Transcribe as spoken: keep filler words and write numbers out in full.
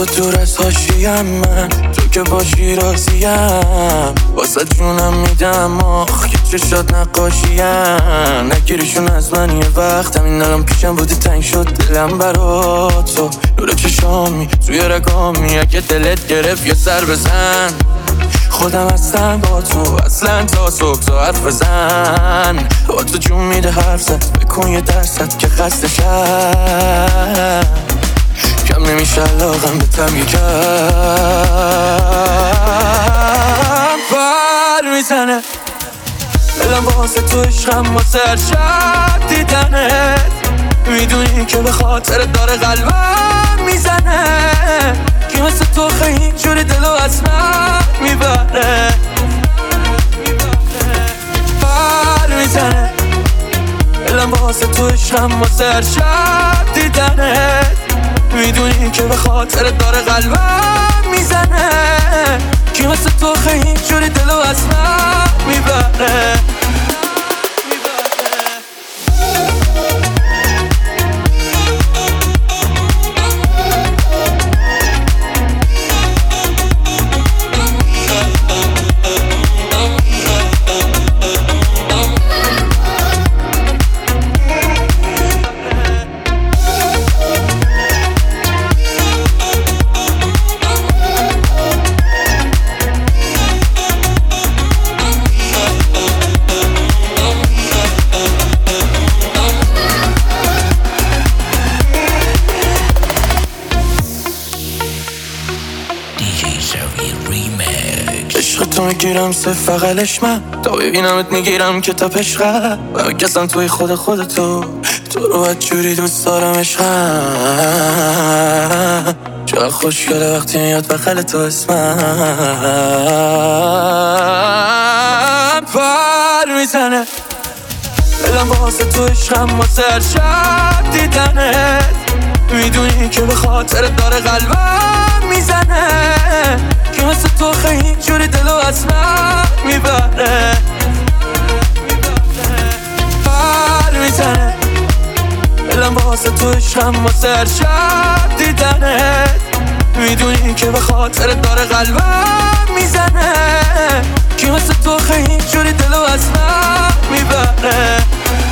تو دور از حاشیم، من تو که باشی راضیم. واسه جونم میدم آخ که چشات نقاشیم. نگیریشون از من یه وقت، همین الان پیشم بودی تنگ شد دلم برا تو. نور چشامی توی رگامی، اگه دلت گرفت یه سر بزن. خودم هستم با تو اصلا تا صبح تو حرف بزن. با تو جون میده حرف زد، بکن یه درصد که خستشم. کم نمیشه علاقم به تم یکم بر میزنه دلم واسه تو عشقم، واسه هر شب دیدنت. میدونی که به خاطر داره قلبم میزنه. که مثل تو خیلی جوری دلو از من میبره. بر میزنه دلم واسه تو عشقم، واسه هر شب دیدنت. میدونی که به خاطر داره قلبم میزنه. که مثل تو خیلی جوری دلو از من میبره. عشق تو میگیرم صرف فقلش من، تا ببینمت میگیرم کتاب عشقم. و میکسم توی خود خودتو، تو رو باید جوری دوست دارم عشقم. چقدر خوشگله وقتی میاد بغل تو اسمم. پر میزنه دلم واسه تو عشقم، واسه هر شب دیدنت. میدونی که به خاطر داره قلبم میزنه. که مثل تو خیلی جوری دلو از من میبره. پر میزنه دلم واسه تو عشقم، واسه هر شب دیدنت. میدونی که به خاطر داره قلبم میزنه. که مثل تو خیلی جوری دلو از من میبره.